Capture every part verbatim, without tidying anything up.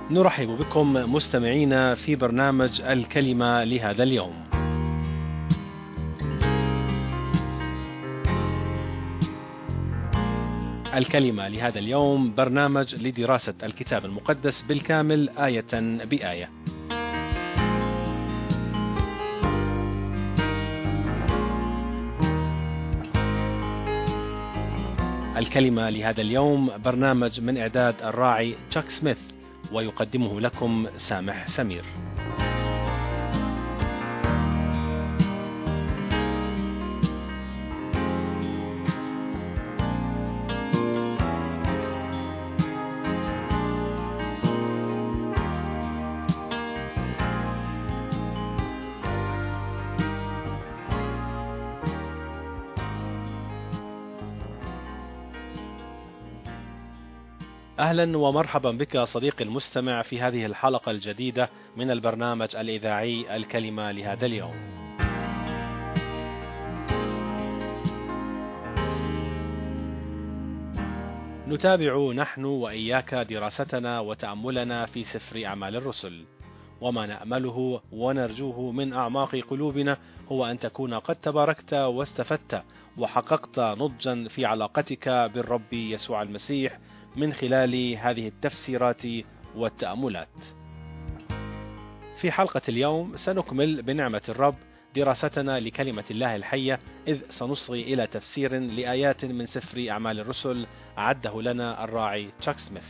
نرحب بكم مستمعينا في برنامج الكلمة لهذا اليوم. الكلمة لهذا اليوم برنامج لدراسة الكتاب المقدس بالكامل آية بآية. الكلمة لهذا اليوم برنامج من إعداد الراعي تشاك سميث، ويقدمه لكم سامح سمير. أهلا ومرحبا بك صديقي المستمع في هذه الحلقة الجديدة من البرنامج الإذاعي الكلمة لهذا اليوم. نتابع نحن وإياك دراستنا وتأملنا في سفر أعمال الرسل، وما نأمله ونرجوه من أعماق قلوبنا هو أن تكون قد تباركت واستفدت وحققت نضجا في علاقتك بالرب يسوع المسيح من خلال هذه التفسيرات والتأملات. في حلقة اليوم سنكمل بنعمة الرب دراستنا لكلمة الله الحية، إذ سنصغي إلى تفسير لآيات من سفر أعمال الرسل أعده لنا الراعي تشاك سميث.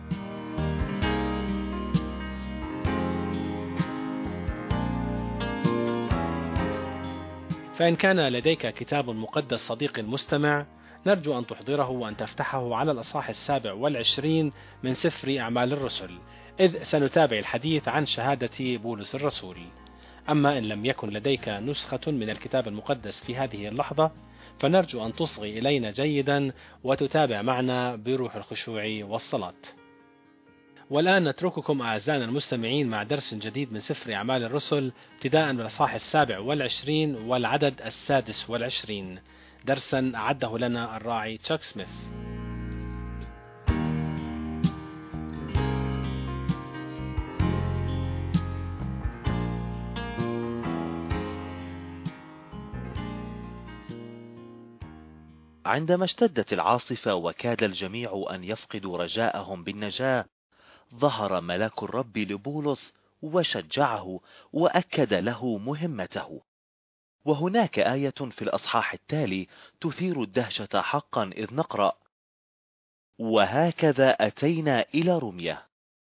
فإن كان لديك كتاب مقدس صديقي المستمع، نرجو أن تحضره وأن تفتحه على الأصحاح السابع والعشرين من سفر أعمال الرسل، إذ سنتابع الحديث عن شهادة بولس الرسول. أما إن لم يكن لديك نسخة من الكتاب المقدس في هذه اللحظة، فنرجو أن تصغي إلينا جيدا وتتابع معنا بروح الخشوع والصلاة. والآن نترككم أعزائنا المستمعين مع درس جديد من سفر أعمال الرسل، ابتداء من الأصحاح السابع والعشرين والعدد السادس والعشرين، درسا أعده لنا الراعي تشاك سميث. عندما اشتدت العاصفة وكاد الجميع أن يفقدوا رجاءهم بالنجاة، ظهر ملاك الرب لبولس وشجعه وأكد له مهمته. وهناك آية في الأصحاح التالي تثير الدهشة حقا، إذ نقرأ: وهكذا أتينا إلى رومية.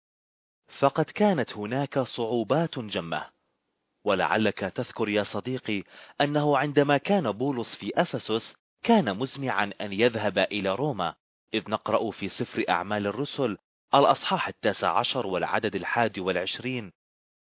فقد كانت هناك صعوبات جمة، ولعلك تذكر يا صديقي أنه عندما كان بولس في أفسس كان مزمعا أن يذهب إلى روما، إذ نقرأ في سفر أعمال الرسل الأصحاح التاسع عشر والعدد الحادي والعشرين: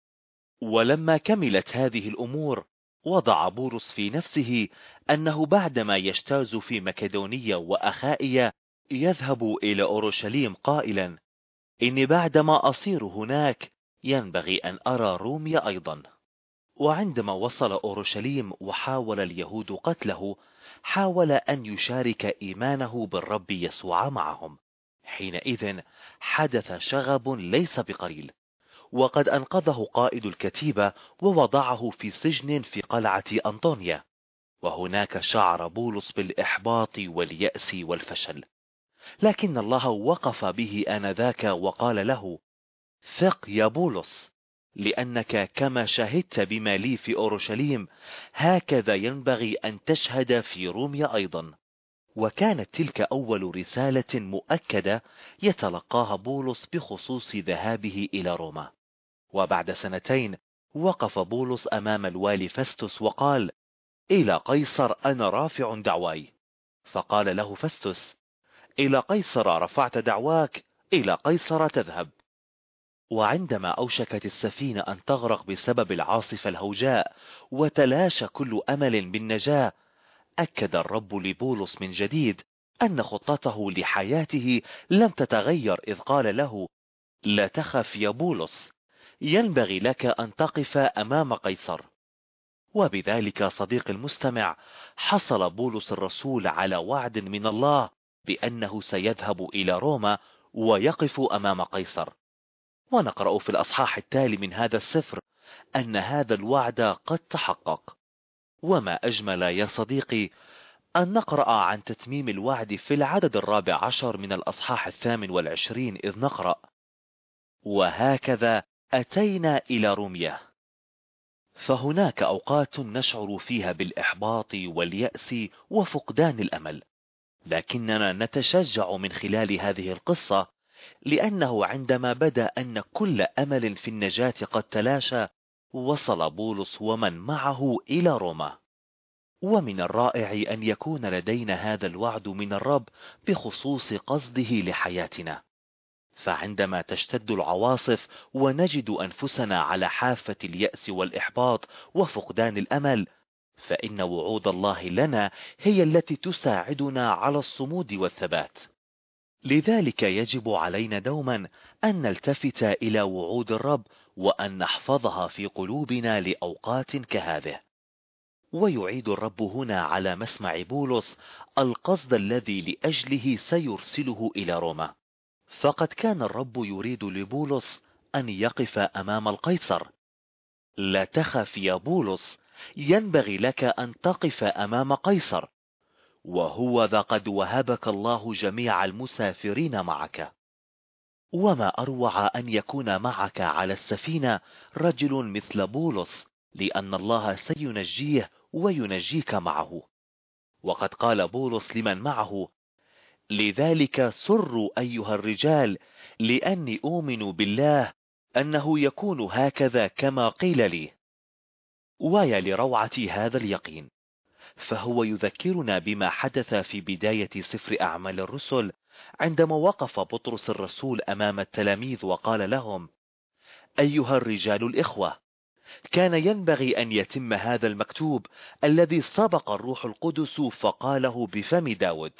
ولما كملت هذه الأمور وضع بولس في نفسه أنه بعدما يجتاز في مكدونية وأخائية يذهب إلى أورشليم، قائلا: إني بعدما أصير هناك ينبغي أن أرى روميا أيضا. وعندما وصل أورشليم وحاول اليهود قتله، حاول أن يشارك إيمانه بالرب يسوع معهم. حينئذ حدث شغب ليس بقليل، وقد أنقذه قائد الكتيبة ووضعه في سجن في قلعة أنطونيا. وهناك شعر بولس بالإحباط واليأس والفشل، لكن الله وقف به آنذاك وقال له: ثق يا بولس، لأنك كما شهدت بما لي في أورشليم هكذا ينبغي أن تشهد في روميا أيضا. وكانت تلك أول رسالة مؤكدة يتلقاها بولس بخصوص ذهابه إلى روما. وبعد سنتين وقف بولس أمام الوالي فستس وقال: إلى قيصر أنا رافع دعواي. فقال له فستس: إلى قيصر رفعت دعواك، إلى قيصر تذهب. وعندما أوشكت السفينة أن تغرق بسبب العاصفة الهوجاء وتلاشى كل أمل بالنجاة، أكد الرب لبولس من جديد أن خطته لحياته لم تتغير، إذ قال له: لا تخف يا بولس، ينبغي لك أن تقف أمام قيصر. وبذلك صديق المستمع، حصل بولس الرسول على وعد من الله بأنه سيذهب إلى روما ويقف أمام قيصر. ونقرأ في الأصحاح التالي من هذا السفر أن هذا الوعد قد تحقق. وما أجمل يا صديقي أن نقرأ عن تتميم الوعد في العدد الرابع عشر من الأصحاح الثامن والعشرين، إذ نقرأ: وهكذا أتينا إلى رومية. فهناك أوقات نشعر فيها بالإحباط واليأس وفقدان الأمل، لكننا نتشجع من خلال هذه القصة، لأنه عندما بدا أن كل أمل في النجاة قد تلاشى، وصل بولس ومن معه إلى روما. ومن الرائع أن يكون لدينا هذا الوعد من الرب بخصوص قصده لحياتنا. فعندما تشتد العواصف ونجد أنفسنا على حافة اليأس والإحباط وفقدان الأمل، فإن وعود الله لنا هي التي تساعدنا على الصمود والثبات. لذلك يجب علينا دوما أن نلتفت إلى وعود الرب وأن نحفظها في قلوبنا لأوقات كهذه. ويعيد الرب هنا على مسمع بولس القصد الذي لأجله سيرسله إلى روما. فقد كان الرب يريد لبولس أن يقف أمام القيصر. لا تخف يا بولس، ينبغي لك أن تقف أمام قيصر، وهو ذا قد وهبك الله جميع المسافرين معك. وما أروع أن يكون معك على السفينة رجل مثل بولس، لأن الله سينجيه وينجيك معه. وقد قال بولس لمن معه: لذلك سروا أيها الرجال، لأني أؤمن بالله أنه يكون هكذا كما قيل لي. ويا لروعة هذا اليقين، فهو يذكرنا بما حدث في بداية سفر أعمال الرسل، عندما وقف بطرس الرسول أمام التلاميذ وقال لهم: أيها الرجال الإخوة، كان ينبغي أن يتم هذا المكتوب الذي سبق الروح القدس فقاله بفم داود.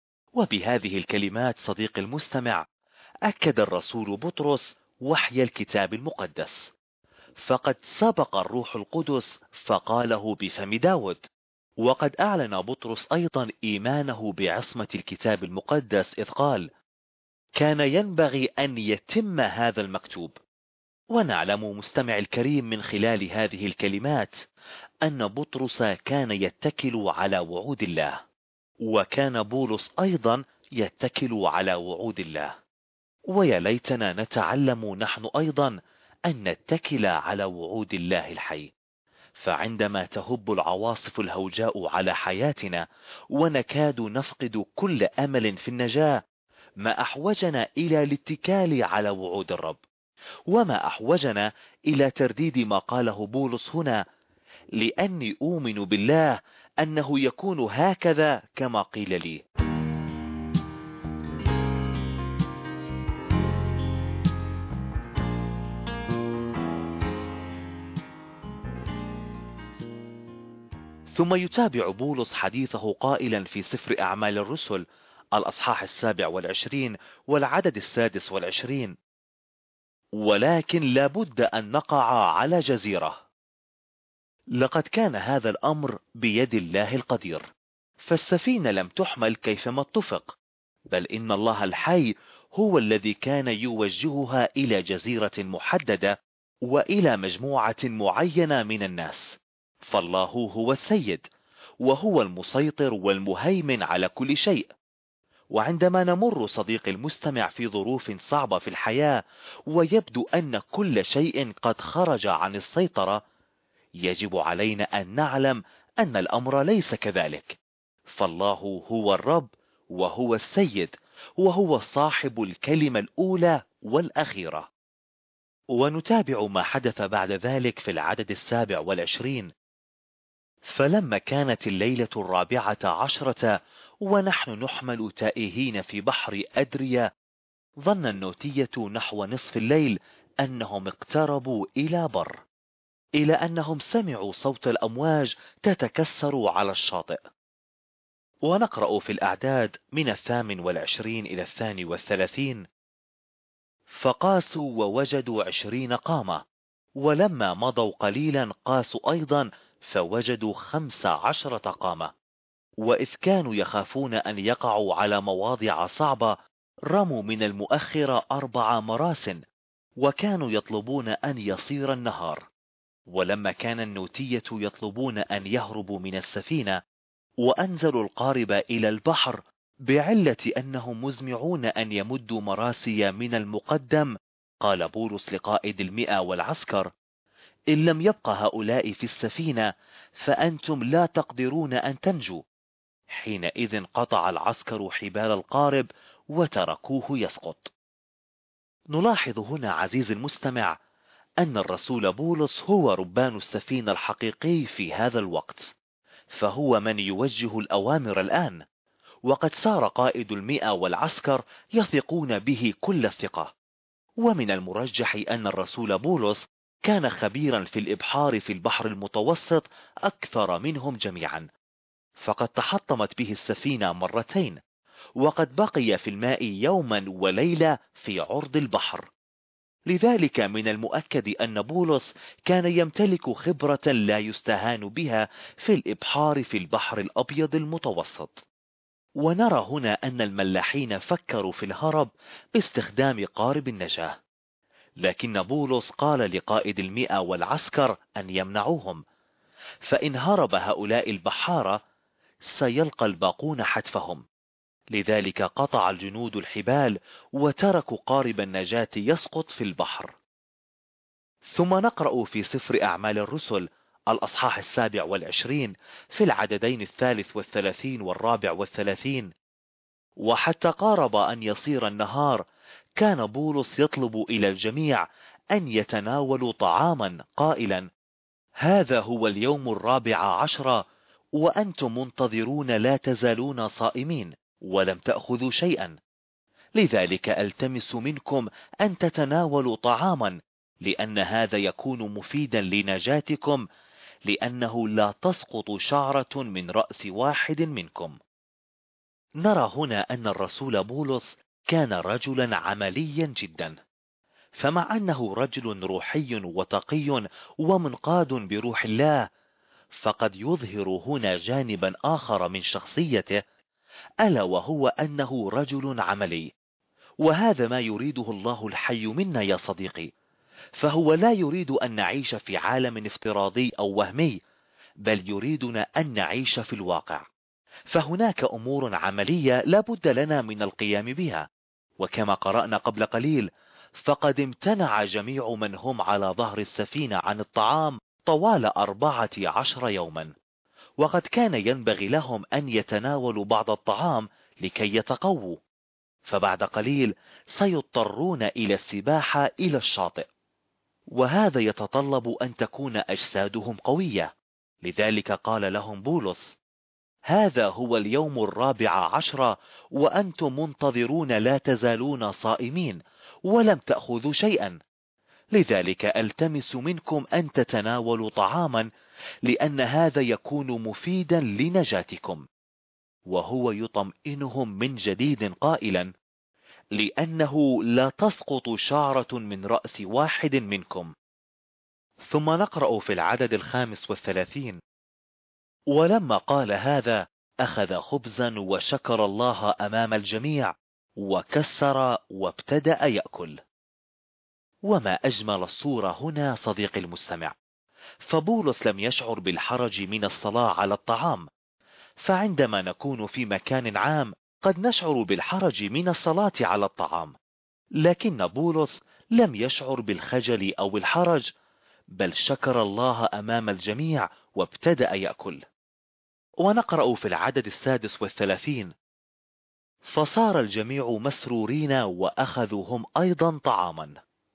وبهذه الكلمات صديق المستمع، أكد الرسول بطرس وحي الكتاب المقدس، فقد سبق الروح القدس فقاله بفم داود. وقد أعلن بطرس أيضا إيمانه بعصمة الكتاب المقدس، إذ قال: كان ينبغي أن يتم هذا المكتوب. ونعلم مستمع الكريم من خلال هذه الكلمات أن بطرس كان يتكل على وعود الله، وكان بولس أيضا يتكل على وعود الله. ويا ليتنا نتعلم نحن أيضا أن نتكل على وعود الله الحي. فعندما تهب العواصف الهوجاء على حياتنا ونكاد نفقد كل أمل في النجاة، ما أحوجنا إلى الاتكال على وعود الرب، وما أحوجنا إلى ترديد ما قاله بولس هنا: لأني أؤمن بالله أنه يكون هكذا كما قيل لي. ثم يتابع بولس حديثه قائلا في سفر أعمال الرسل الأصحاح السابع والعشرين والعدد السادس والعشرين: ولكن لابد أن نقع على جزيرة. لقد كان هذا الأمر بيد الله القدير، فالسفينة لم تحمل كيفما اتفق، بل إن الله الحي هو الذي كان يوجهها إلى جزيرة محددة وإلى مجموعة معينة من الناس. فالله هو السيد، وهو المسيطر والمهيمن على كل شيء. وعندما نمر صديق المستمع في ظروف صعبة في الحياة ويبدو أن كل شيء قد خرج عن السيطرة، يجب علينا أن نعلم أن الأمر ليس كذلك. فالله هو الرب، وهو السيد، وهو صاحب الكلمة الأولى والأخيرة. ونتابع ما حدث بعد ذلك في العدد السابع والعشرين: فلما كانت الليلة الرابعة عشرة ونحن نحمل تائهين في بحر أدريا، ظن النوتية نحو نصف الليل أنهم اقتربوا إلى بر، إلى أنهم سمعوا صوت الأمواج تتكسر على الشاطئ. ونقرأ في الأعداد من الثامن والعشرين إلى الثاني والثلاثين: فقاسوا ووجدوا عشرين قامة، ولما مضوا قليلا قاسوا أيضا فوجدوا خمس عشرة قامة. وإذ كانوا يخافون أن يقعوا على مواضع صعبة، رموا من المؤخرة أربع مراس، وكانوا يطلبون أن يصير النهار. ولما كان النوتية يطلبون أن يهربوا من السفينة وأنزلوا القارب إلى البحر بعلة أنهم مزمعون أن يمدوا مراسي من المقدم، قال بولس لقائد المئة والعسكر: إن لم يبق هؤلاء في السفينة فأنتم لا تقدرون أن تنجوا. حينئذ قطع العسكر حبال القارب وتركوه يسقط. نلاحظ هنا عزيز المستمع أن الرسول بولس هو ربان السفينة الحقيقي في هذا الوقت، فهو من يوجه الأوامر الآن، وقد صار قائد المئة والعسكر يثقون به كل الثقة. ومن المرجح أن الرسول بولس كان خبيرا في الإبحار في البحر المتوسط أكثر منهم جميعا، فقد تحطمت به السفينة مرتين، وقد بقي في الماء يوما وليلة في عرض البحر. لذلك من المؤكد أن بولس كان يمتلك خبرة لا يستهان بها في الإبحار في البحر الأبيض المتوسط. ونرى هنا أن الملاحين فكروا في الهرب باستخدام قارب النجاة، لكن بولس قال لقائد المئة والعسكر أن يمنعوهم، فإن هرب هؤلاء البحارة سيلقى الباقون حتفهم. لذلك قطع الجنود الحبال وتركوا قارب النجاة يسقط في البحر. ثم نقرأ في سفر أعمال الرسل الأصحاح السابع والعشرين في العددين الثالث والثلاثين والرابع والثلاثين: وحتى قارب أن يصير النهار كان بولس يطلب إلى الجميع أن يتناولوا طعاما قائلا: هذا هو اليوم الرابع عشر وأنتم منتظرون لا تزالون صائمين ولم تأخذوا شيئا. لذلك ألتمس منكم أن تتناولوا طعاما، لأن هذا يكون مفيدا لنجاتكم، لأنه لا تسقط شعرة من رأس واحد منكم. نرى هنا أن الرسول بولس كان رجلا عمليا جدا، فمع أنه رجل روحي وتقي ومنقاد بروح الله، فقد يظهر هنا جانبا آخر من شخصيته، ألا وهو أنه رجل عملي. وهذا ما يريده الله الحي منا يا صديقي، فهو لا يريد أن نعيش في عالم افتراضي أو وهمي، بل يريدنا أن نعيش في الواقع. فهناك أمور عملية لا بد لنا من القيام بها، وكما قرأنا قبل قليل فقد امتنع جميع من هم على ظهر السفينة عن الطعام طوال أربعة عشر يوما، وقد كان ينبغي لهم أن يتناولوا بعض الطعام لكي يتقووا، فبعد قليل سيضطرون إلى السباحة إلى الشاطئ، وهذا يتطلب أن تكون أجسادهم قوية. لذلك قال لهم بولس: هذا هو اليوم الرابع عشر وأنتم منتظرون لا تزالون صائمين ولم تأخذوا شيئا. لذلك ألتمس منكم أن تتناولوا طعاما، لأن هذا يكون مفيدا لنجاتكم. وهو يطمئنهم من جديد قائلا: لأنه لا تسقط شعرة من رأس واحد منكم. ثم نقرأ في العدد الخامس والثلاثين: ولما قال هذا أخذ خبزا وشكر الله أمام الجميع وكسر وابتدأ يأكل. وما أجمل الصورة هنا صديقي المستمع، فبولس لم يشعر بالحرج من الصلاة على الطعام، فعندما نكون في مكان عام قد نشعر بالحرج من الصلاة على الطعام، لكن بولس لم يشعر بالخجل أو الحرج، بل شكر الله أمام الجميع وابتدأ يأكل. ونقرأ في العدد السادس والثلاثين: فصار الجميع مسرورين وأخذوا هم أيضا طعاما.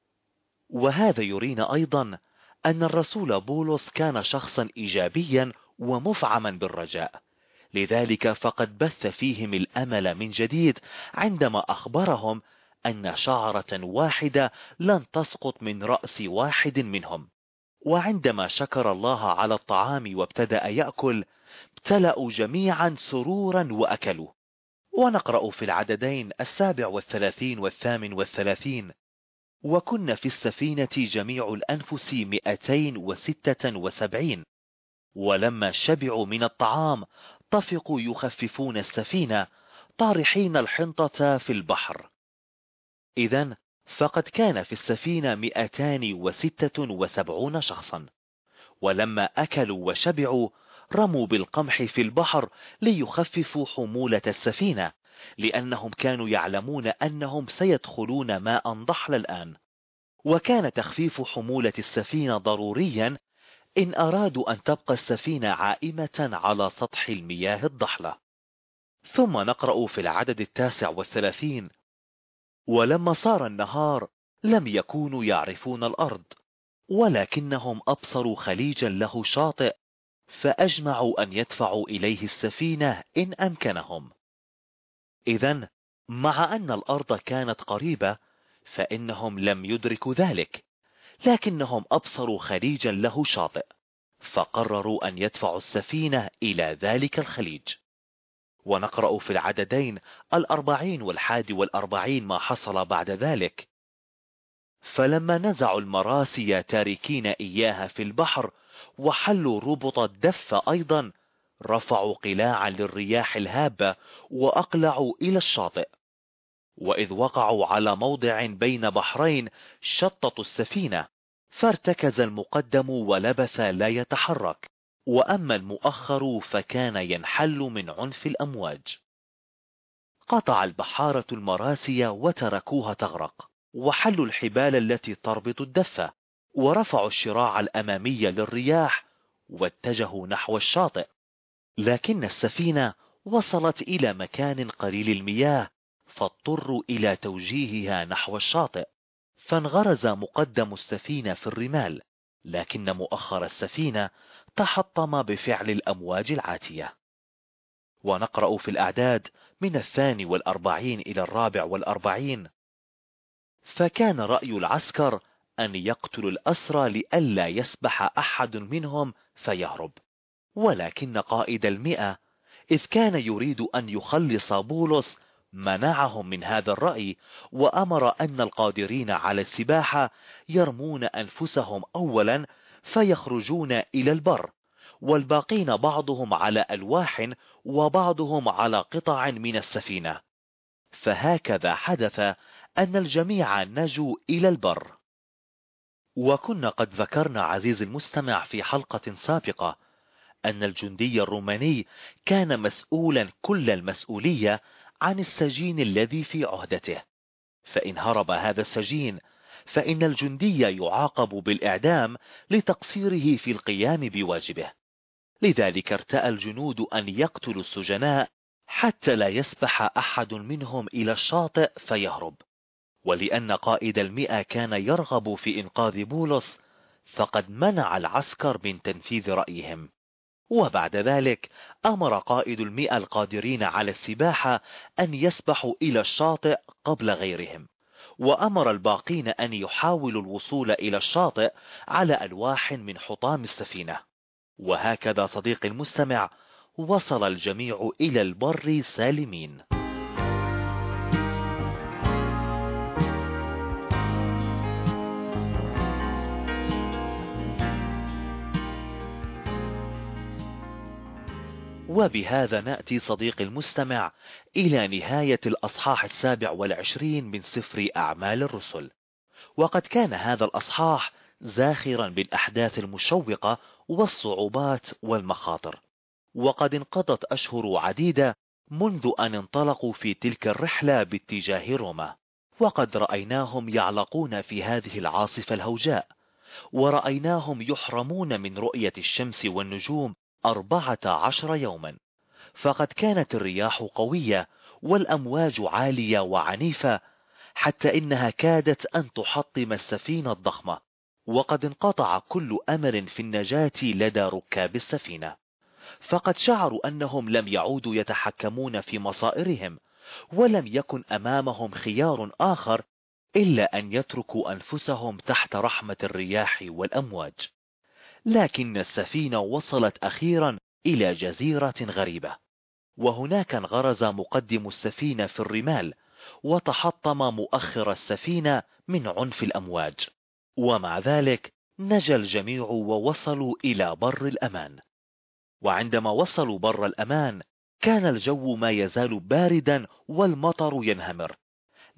وهذا يرينا أيضا أن الرسول بولس كان شخصا إيجابيا ومفعما بالرجاء، لذلك فقد بث فيهم الأمل من جديد عندما أخبرهم أن شعرة واحدة لن تسقط من رأس واحد منهم. وعندما شكر الله على الطعام وابتدأ يأكل امتلأوا جميعا سرورا وأكلوا. ونقرأ في العددين السابع والثلاثين والثامن والثلاثين: وكنا في السفينة جميع الأنفس مئتين وستة وسبعين، ولما شبعوا من الطعام طفقوا يخففون السفينة طارحين الحنطة في البحر. إذن فقد كان في السفينة مئتان وستة وسبعون شخصا، ولما أكلوا وشبعوا رموا بالقمح في البحر ليخففوا حمولة السفينة، لأنهم كانوا يعلمون أنهم سيدخلون ماء ضحل الآن، وكان تخفيف حمولة السفينة ضروريا إن أرادوا أن تبقى السفينة عائمة على سطح المياه الضحلة. ثم نقرأ في العدد التاسع والثلاثين: ولما صار النهار لم يكونوا يعرفون الأرض، ولكنهم أبصروا خليجا له شاطئ، فأجمعوا أن يدفعوا إليه السفينة إن أمكنهم. إذن مع أن الأرض كانت قريبة فإنهم لم يدركوا ذلك، لكنهم أبصروا خليجا له شاطئ، فقرروا أن يدفعوا السفينة إلى ذلك الخليج. ونقرأ في العددين الأربعين والحادي والأربعين ما حصل بعد ذلك: فلما نزعوا المراسي تاركين إياها في البحر وحلوا ربط الدف أيضا، رفعوا قلاعا للرياح الهابة وأقلعوا إلى الشاطئ. وإذ وقعوا على موضع بين بحرين شططوا السفينة، فارتكز المقدم ولبث لا يتحرك، وأما المؤخر فكان ينحل من عنف الأمواج. قطع البحارة المراسي وتركوها تغرق، وحلوا الحبال التي تربط الدفة، ورفعوا الشراع الأمامي للرياح واتجهوا نحو الشاطئ. لكن السفينة وصلت إلى مكان قليل المياه، فاضطروا إلى توجيهها نحو الشاطئ، فانغرز مقدم السفينة في الرمال، لكن مؤخر السفينة تحطم بفعل الأمواج العاتية. ونقرأ في الأعداد من الثاني والأربعين إلى الرابع والأربعين: فكان رأي العسكر أن يقتلوا الأسرى لئلا يسبح أحد منهم فيهرب، ولكن قائد المئة إذ كان يريد أن يخلص بولس منعهم من هذا الرأي، وأمر أن القادرين على السباحة يرمون أنفسهم أولا فيخرجون إلى البر، والباقين بعضهم على ألواح وبعضهم على قطع من السفينة. فهكذا حدث أن الجميع نجوا إلى البر. وكنا قد ذكرنا عزيز المستمع في حلقة سابقة أن الجندي الروماني كان مسؤولا كل المسؤولية عن السجين الذي في عهدته، فإن هرب هذا السجين فإن الجندي يعاقب بالإعدام لتقصيره في القيام بواجبه. لذلك ارتأى الجنود أن يقتلوا السجناء حتى لا يسبح أحد منهم إلى الشاطئ فيهرب. ولأن قائد المئة كان يرغب في إنقاذ بولس، فقد منع العسكر من تنفيذ رأيهم. وبعد ذلك أمر قائد المئة القادرين على السباحة أن يسبحوا إلى الشاطئ قبل غيرهم، وأمر الباقين أن يحاولوا الوصول إلى الشاطئ على ألواح من حطام السفينة. وهكذا صديقي المستمع وصل الجميع إلى البر سالمين. وبهذا نأتي صديقي المستمع إلى نهاية الأصحاح السابع والعشرين من سفر أعمال الرسل. وقد كان هذا الأصحاح زاخرا بالأحداث المشوقة والصعوبات والمخاطر، وقد انقضت أشهر عديدة منذ أن انطلقوا في تلك الرحلة باتجاه روما، وقد رأيناهم يعلقون في هذه العاصفة الهوجاء، ورأيناهم يحرمون من رؤية الشمس والنجوم أربعة عشر يوما، فقد كانت الرياح قوية والأمواج عالية وعنيفة حتى إنها كادت أن تحطم السفينة الضخمة، وقد انقطع كل أمل في النجاة لدى ركاب السفينة، فقد شعروا أنهم لم يعودوا يتحكمون في مصائرهم، ولم يكن أمامهم خيار آخر إلا أن يتركوا أنفسهم تحت رحمة الرياح والأمواج. لكن السفينة وصلت أخيرا إلى جزيرة غريبة، وهناك انغرز مقدم السفينة في الرمال، وتحطم مؤخر السفينة من عنف الأمواج، ومع ذلك نجا الجميع ووصلوا إلى بر الأمان. وعندما وصلوا بر الأمان كان الجو ما يزال باردا والمطر ينهمر،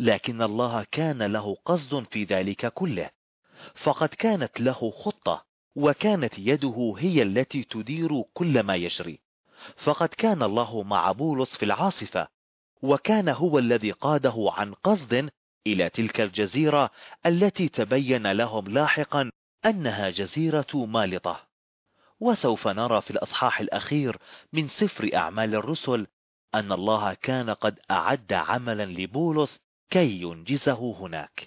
لكن الله كان له قصد في ذلك كله، فقد كانت له خطة، وكانت يده هي التي تدير كل ما يجري. فقد كان الله مع بولس في العاصفة، وكان هو الذي قاده عن قصد إلى تلك الجزيرة التي تبين لهم لاحقا أنها جزيرة مالطة. وسوف نرى في الأصحاح الأخير من سفر أعمال الرسل أن الله كان قد أعد عملا لبولس كي ينجزه هناك.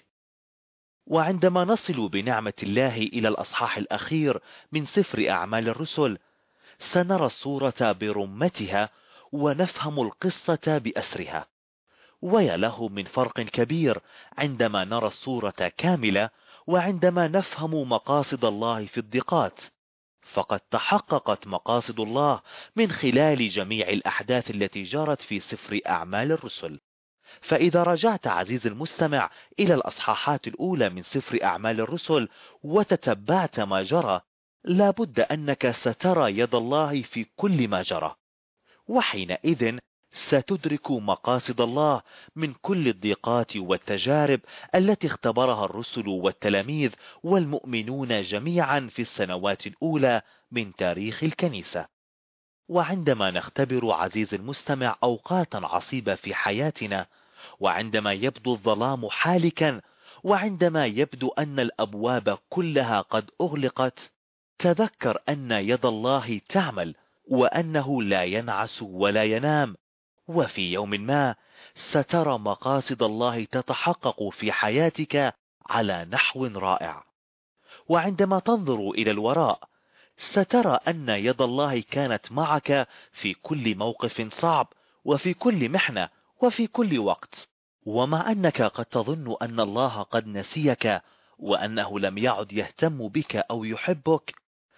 وعندما نصل بنعمة الله إلى الأصحاح الأخير من سفر أعمال الرسل، سنرى الصورة برمتها ونفهم القصة بأسرها. ويا له من فرق كبير عندما نرى الصورة كاملة وعندما نفهم مقاصد الله في الضيقات. فقد تحققت مقاصد الله من خلال جميع الأحداث التي جرت في سفر أعمال الرسل. فإذا رجعت عزيز المستمع إلى الأصحاحات الأولى من سفر أعمال الرسل وتتبعت ما جرى، لابد أنك سترى يد الله في كل ما جرى، وحينئذ ستدرك مقاصد الله من كل الضيقات والتجارب التي اختبرها الرسل والتلاميذ والمؤمنون جميعا في السنوات الأولى من تاريخ الكنيسة. وعندما نختبر عزيز المستمع أوقاتا عصيبة في حياتنا، وعندما يبدو الظلام حالكا، وعندما يبدو أن الأبواب كلها قد أغلقت، تذكر أن يد الله تعمل، وأنه لا ينعس ولا ينام، وفي يوم ما سترى مقاصد الله تتحقق في حياتك على نحو رائع. وعندما تنظر إلى الوراء سترى أن يد الله كانت معك في كل موقف صعب، وفي كل محنة، وفي كل وقت. ومع أنك قد تظن أن الله قد نسيك وأنه لم يعد يهتم بك أو يحبك،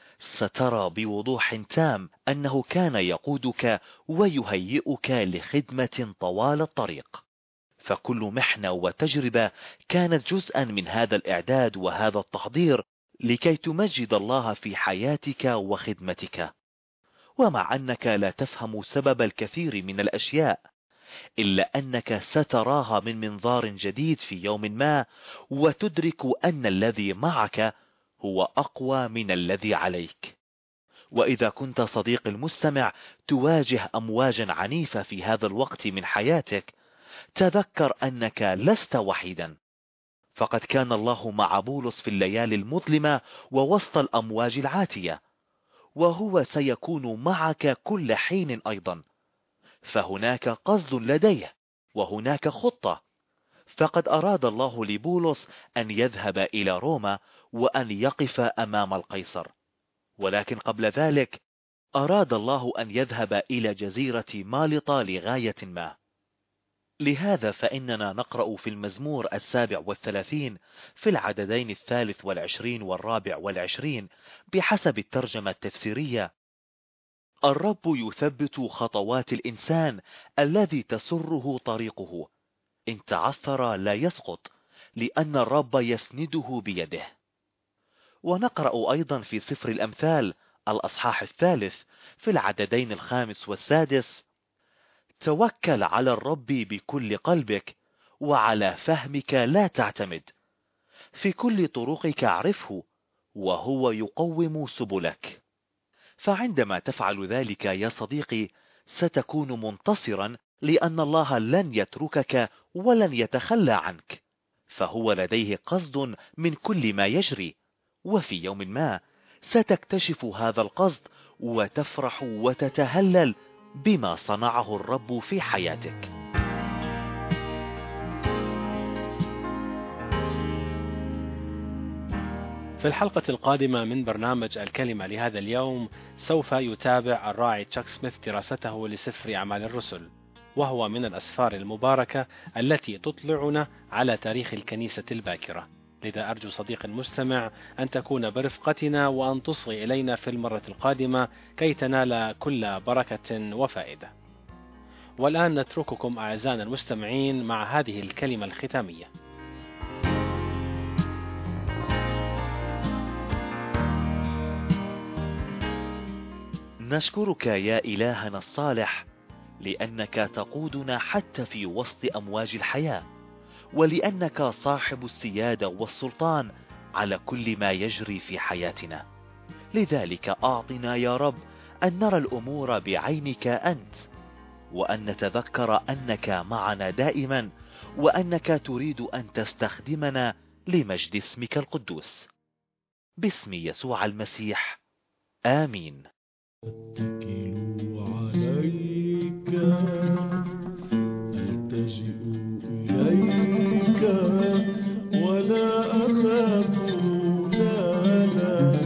سترى بوضوح تام أنه كان يقودك ويهيئك لخدمة طوال الطريق. فكل محنة وتجربة كانت جزءا من هذا الإعداد وهذا التحضير لكي تمجد الله في حياتك وخدمتك. ومع أنك لا تفهم سبب الكثير من الأشياء، إلا أنك ستراها من منظار جديد في يوم ما، وتدرك أن الذي معك هو أقوى من الذي عليك. وإذا كنت صديق المستمع تواجه أمواجا عنيفة في هذا الوقت من حياتك، تذكر أنك لست وحيدا، فقد كان الله مع بولس في الليالي المظلمة ووسط الأمواج العاتية، وهو سيكون معك كل حين أيضا. فهناك قصد لديه وهناك خطة. فقد أراد الله لبولس أن يذهب إلى روما وأن يقف أمام القيصر، ولكن قبل ذلك أراد الله أن يذهب إلى جزيرة مالطة لغاية ما. لهذا فإننا نقرأ في المزمور السابع والثلاثين في العددين الثالث والعشرين والرابع والعشرين بحسب الترجمة التفسيرية: الرب يثبت خطوات الإنسان الذي تسره طريقه، إن تعثر لا يسقط، لأن الرب يسنده بيده. ونقرأ أيضا في سفر الأمثال الأصحاح الثالث في العددين الخامس والسادس: توكل على الرب بكل قلبك وعلى فهمك لا تعتمد، في كل طرقك اعرفه وهو يقوم سبلك. فعندما تفعل ذلك يا صديقي ستكون منتصرا، لأن الله لن يتركك ولن يتخلى عنك، فهو لديه قصد من كل ما يجري، وفي يوم ما ستكتشف هذا القصد وتفرح وتتهلل بما صنعه الرب في حياتك. في الحلقة القادمة من برنامج الكلمة لهذا اليوم سوف يتابع الراعي تشاك سميث دراسته لسفر أعمال الرسل، وهو من الأسفار المباركة التي تطلعنا على تاريخ الكنيسة الباكرة. لذا أرجو صديق المستمع أن تكون برفقتنا وأن تصغي إلينا في المرة القادمة كي تنال كل بركة وفائدة. والآن نترككم أعزائنا المستمعين مع هذه الكلمة الختامية. نشكرك يا إلهنا الصالح لأنك تقودنا حتى في وسط أمواج الحياة، ولأنك صاحب السيادة والسلطان على كل ما يجري في حياتنا. لذلك أعطنا يا رب أن نرى الأمور بعينك أنت، وأن نتذكر أنك معنا دائما، وأنك تريد أن تستخدمنا لمجد اسمك القدوس. باسم يسوع المسيح، آمين. أتكل عليك، ألتجئ إليك، ولا أخاف، لا لا،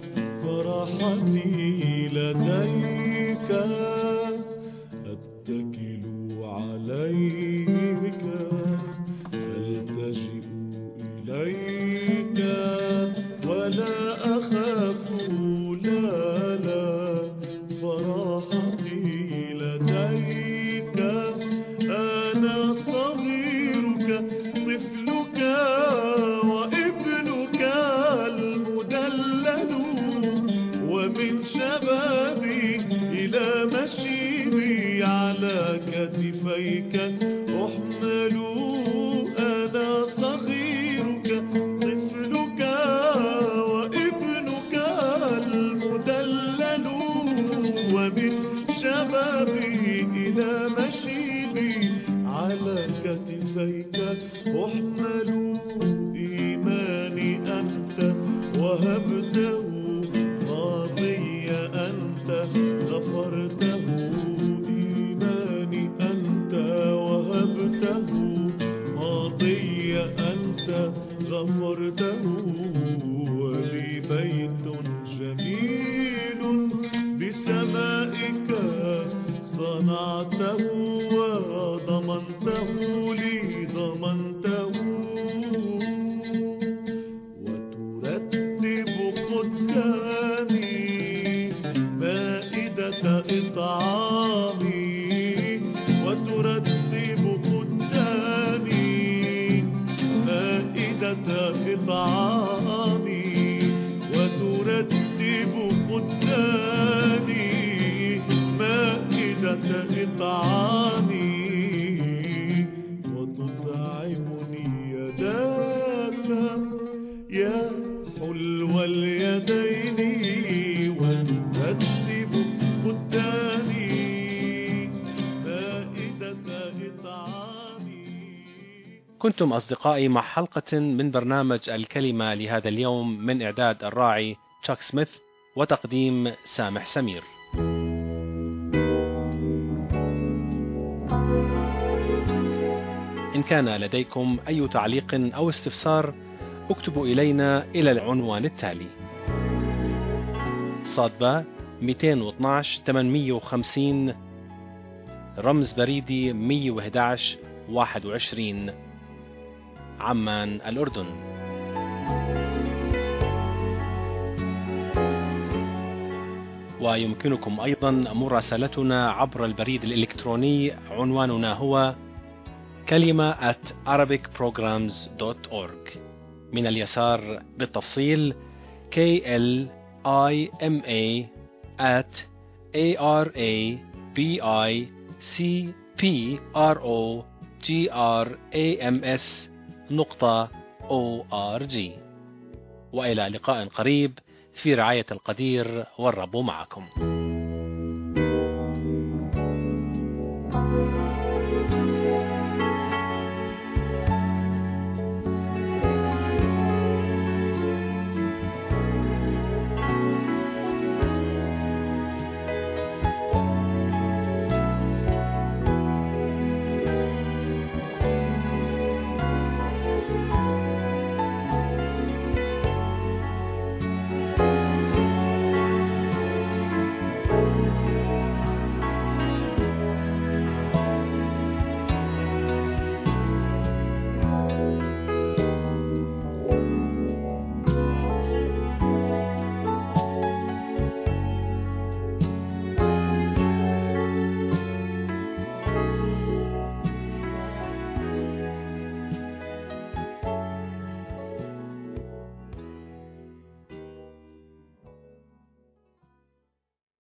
فرحتي لديك. أتكل عليك، ألتجئ إليك، ولا أخاف، لا لا، فرحتي لديك. أنا صغيرك طفلك وابنك المدلل، ومن شبابي إلى مشيبي على كتفيك أحمل. أنا صغيرك طفلك وابنك المدلل، ومن شبابي إلى مشيبي على كتفيك أحمل. إيماني أنت وهبته، ماضي أنت غفرته. إيماني أنت وهبته، ماضي أنت غفرته. ولي بيت جميل بسمائك صنعته، وضمنته لي ضمنته. وترتب قدامي مائدة إطعامي، وترتب قدامي مائدة إطعامي، وترتب قدامي مائدة إطعامي، وتطعمني يداك يا حلو اليدين، وترتب قدامي مائدة إطعامي. كنتم أصدقائي مع حلقة من برنامج الكلمة لهذا اليوم، من إعداد الراعي تشاك سميث وتقديم سامح سمير. إن كان لديكم أي تعليق أو استفسار اكتبوا إلينا إلى العنوان التالي: صادبة مئتين واثناشر ثمانمئة وخمسين، رمز بريدي مئة وأحد عشر واحد وعشرين، عمان الأردن. ويمكنكم أيضا مراسلتنا عبر البريد الإلكتروني، عنواننا هو كلمة at arabic programs dot org. من اليسار بالتفصيل K L I M A at A R A B I C P R O G R A M S نقطة O R G. وإلى لقاء قريب في رعاية القدير، والرب معكم.